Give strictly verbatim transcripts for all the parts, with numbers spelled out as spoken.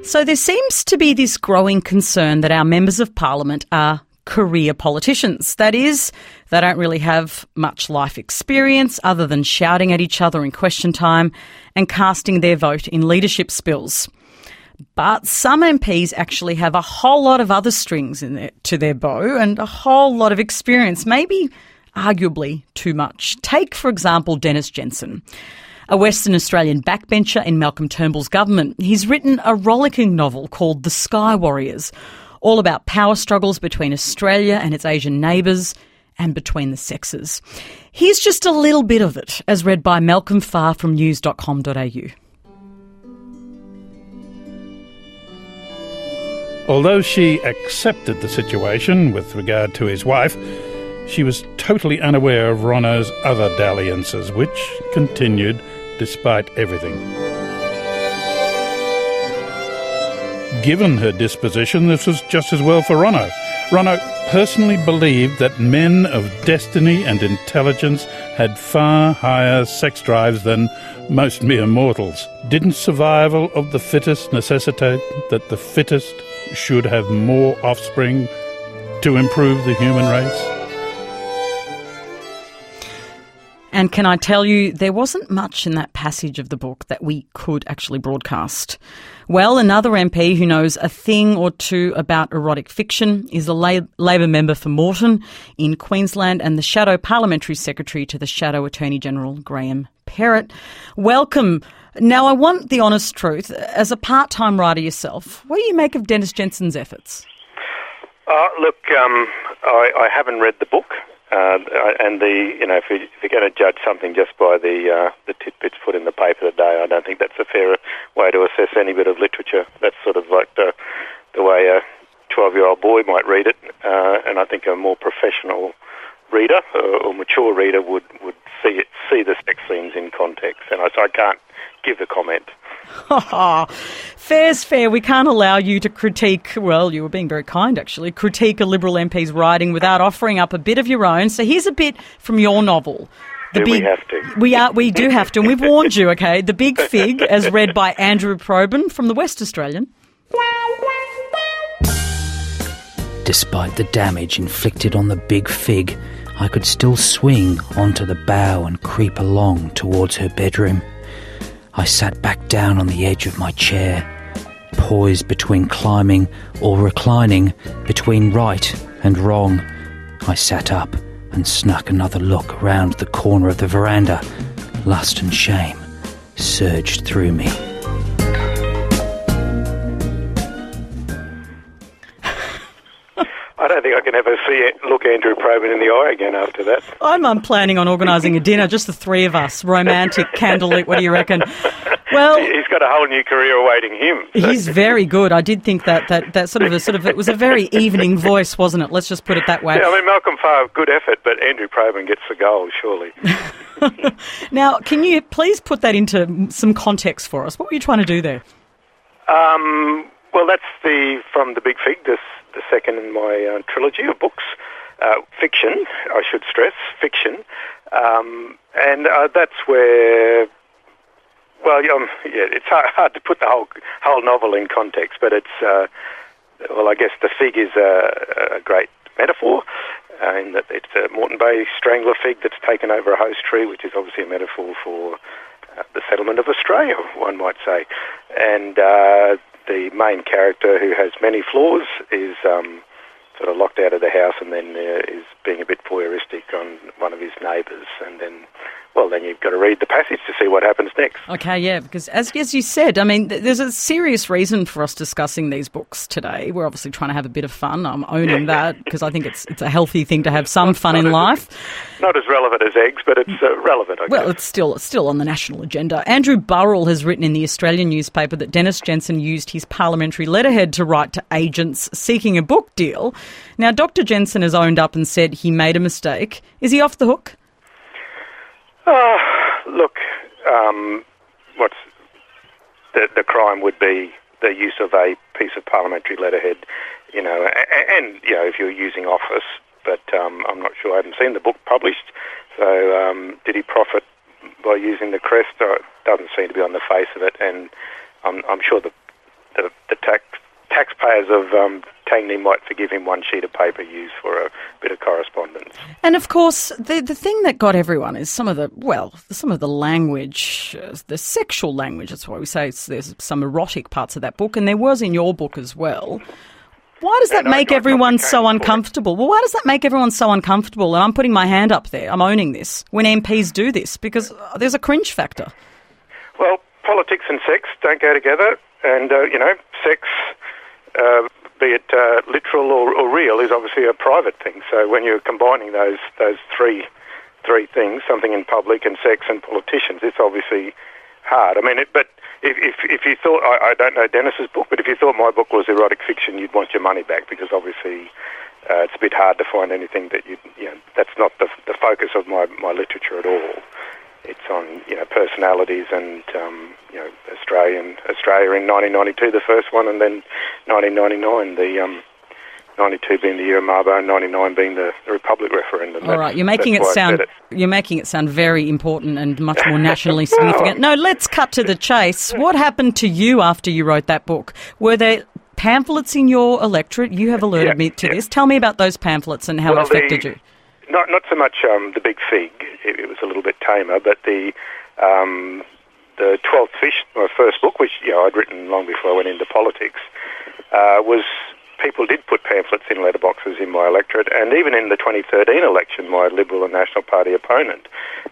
So there seems to be this growing concern that our members of parliament are career politicians. That is, they don't really have much life experience other than shouting at each other in question time and casting their vote in leadership spills. But some M Ps actually have a whole lot of other strings in their, to their bow and a whole lot of experience, maybe arguably too much. Take, for example, Dennis Jensen, a Western Australian backbencher in Malcolm Turnbull's government. He's written a rollicking novel called The Sky Warriors, all about power struggles between Australia and its Asian neighbours and between the sexes. Here's just a little bit of it, as read by Malcolm Farr from news dot com dot a u. Although she accepted the situation with regard to his wife, she was totally unaware of Ronno's other dalliances, which continued despite everything. Given her disposition, this was just as well for Ronno. Ronno personally believed that men of destiny and intelligence had far higher sex drives than most mere mortals. Didn't survival of the fittest necessitate that the fittest should have more offspring to improve the human race? And can I tell you, there wasn't much in that passage of the book that we could actually broadcast. Well, another M P who knows a thing or two about erotic fiction is a Labor member for Moreton in Queensland and the Shadow Parliamentary Secretary to the Shadow Attorney-General, Graham Perrett. Welcome. Now, I want the honest truth. As a part-time writer yourself, what do you make of Dennis Jensen's efforts? Uh, look, um, I, I haven't read the book. Uh, and the you know if, you, if you're going to judge something just by the uh, the tidbits put in the paper today, I don't think that's a fair way to assess any bit of literature. That's sort of like the the way a twelve-year-old boy might read it, uh, and I think a more professional reader or, or mature reader would, would see it, see the sex scenes in context. And I, so I can't give the comment. Oh, fair's fair. We can't allow you to critique, well, you were being very kind actually, critique a Liberal M P's writing without offering up a bit of your own. So here's a bit from your novel. The do big, we have to? We, are, we do have to, and we've warned you, okay? The Big Fig, as read by Andrew Probyn from the West Australian. Despite the damage inflicted on the Big Fig, I could still swing onto the bough and creep along towards her bedroom. I sat back down on the edge of my chair, poised between climbing or reclining, between right and wrong. I sat up and snuck another look round the corner of the veranda. Lust and shame surged through me. I don't think I can ever see it, look Andrew Probyn in the eye again after that. I'm, I'm planning on organising a dinner, just the three of us, romantic, candlelit, what do you reckon? Well, he's got a whole new career awaiting him. So. He's very good. I did think that, that, that sort of a sort of it was a very evening voice, wasn't it? Let's just put it that way. Yeah, I mean Malcolm Farr, good effort, but Andrew Probyn gets the goal, surely. Now, can you please put that into some context for us? What were you trying to do there? Um, well, that's the from the Big Fig, this. The second in my uh, trilogy of books, uh, fiction, I should stress, fiction, um, and uh, that's where, well, um, yeah, it's hard, hard to put the whole whole novel in context, but it's, uh, well, I guess the fig is a, a great metaphor, uh, in that it's a Moreton Bay strangler fig that's taken over a host tree, which is obviously a metaphor for uh, the settlement of Australia, one might say, and uh, the main character, who has many flaws, is um, sort of locked out of the house and then uh, is being a bit voyeuristic on one of his neighbours. And then, well, then you've got to read the passage to see what happens next. Okay, yeah, because as, as you said, I mean, th- there's a serious reason for us discussing these books today. We're obviously trying to have a bit of fun. I'm owning that because I think it's it's a healthy thing to have some fun in life. Not as relevant as eggs, but it's uh, relevant, I guess. Well, it's still, it's still on the national agenda. Andrew Burrell has written in the Australian newspaper that Dennis Jensen used his parliamentary letterhead to write to agents seeking a book deal. Now, Doctor Jensen has owned up and said he made a mistake. Is he off the hook? Uh, look, um, what's the, the crime would be the use of a piece of parliamentary letterhead, you know, and, and you know, if you're using office, but um, I'm not sure, I haven't seen the book published, so um, did he profit by using the crest? Uh, it doesn't seem to be on the face of it, and I'm, I'm sure the, the, the as of um, telling he might forgive him one sheet of paper used for a bit of correspondence. And of course, the the thing that got everyone is some of the, well, some of the language, uh, the sexual language. That's why we say it's, there's some erotic parts of that book, and there was in your book as well. Why does that and make I, I everyone so uncomfortable? Well, why does that make everyone so uncomfortable? And I'm putting my hand up there. I'm owning this when M Ps do this because there's a cringe factor. Well, politics and sex don't go together, and, uh, you know, sex, uh, be it uh, literal or, or real, is obviously a private thing. So when you're combining those those three three things, something in public and sex and politicians, it's obviously hard. I mean, it, but if, if if you thought, I, I don't know Dennis's book, but if you thought my book was erotic fiction, you'd want your money back because obviously uh, it's a bit hard to find anything that you, you know, that's not the the focus of my, my literature at all. It's on, you know, personalities and, um, you know, Australian Australia in nineteen ninety-two, the first one, and then nineteen ninety-nine, the um, ninety-two being the year of Mabo, and ninety-nine being the, the Republic referendum. All right, you're making it sound it. you're making it sound very important and much more nationally significant. No, let's cut to the chase. What happened to you after you wrote that book? Were there pamphlets in your electorate? You have alerted yeah, me to yeah. this. Tell me about those pamphlets and how well, it affected the, you. Not not so much um, the Big Fig. It, it was a little bit tamer, but the um, the Twelfth Fish, my first book, which you know I'd written long before I went into politics, uh, was people did put pamphlets in letterboxes in my electorate, and even in the twenty thirteen election, my Liberal and National Party opponent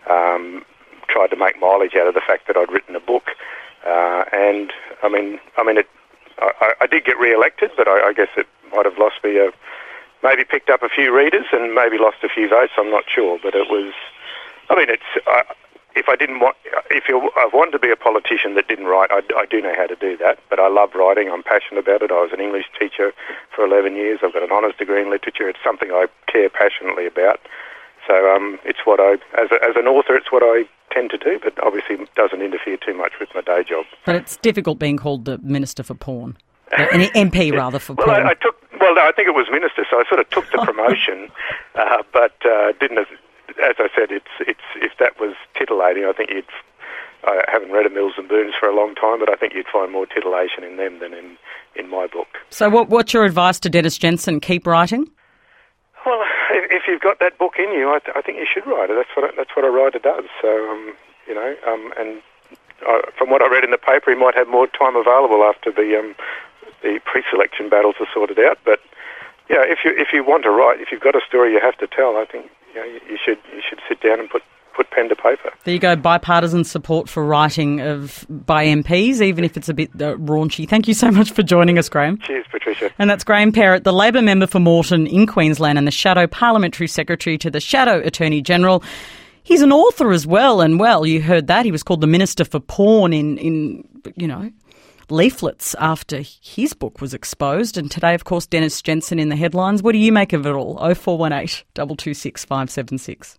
um, tried to make mileage out of the fact that I'd written a book, uh, and I mean, I mean, it, I, I did get re-elected, but I, I guess it might have lost me a. Maybe picked up a few readers and maybe lost a few votes. I'm not sure, but it was. I mean, it's. Uh, if I didn't want, if you, I wanted to be a politician that didn't write, I, I do know how to do that. But I love writing. I'm passionate about it. I was an English teacher for eleven years. I've got an honours degree in literature. It's something I care passionately about. So um, it's what I, as a, as an author, it's what I tend to do. But obviously, it doesn't interfere too much with my day job. But it's difficult being called the Minister for Porn, an M P rather for well, porn. I, I took. Well, no, I think it was Minister, so I sort of took the promotion, uh, but uh, didn't. As I said, it's it's if that was titillating, I think you'd. I haven't read a Mills and Boons for a long time, but I think you'd find more titillation in them than in, in my book. So, what what's your advice to Dennis Jensen? Keep writing. Well, if, if you've got that book in you, I, th- I think you should write it. That's what that's what a writer does. So, um, you know, um, and I, from what I read in the paper, he might have more time available after the. Um, The pre-selection battles are sorted out, but yeah, if you if you want to write, if you've got a story you have to tell, I think you know you, you should you should sit down and put, put pen to paper. There you go, bipartisan support for writing of by M Ps, even if it's a bit uh, raunchy. Thank you so much for joining us, Graham. Cheers, Patricia. And that's Graham Perrett, the Labor member for Moreton in Queensland and the Shadow Parliamentary Secretary to the Shadow Attorney General. He's an author as well, and well, you heard that he was called the Minister for Porn in in you know. leaflets after his book was exposed. And today, of course, Dennis Jensen in the headlines. What do you make of it all? oh four one eight, two two six, five seven six.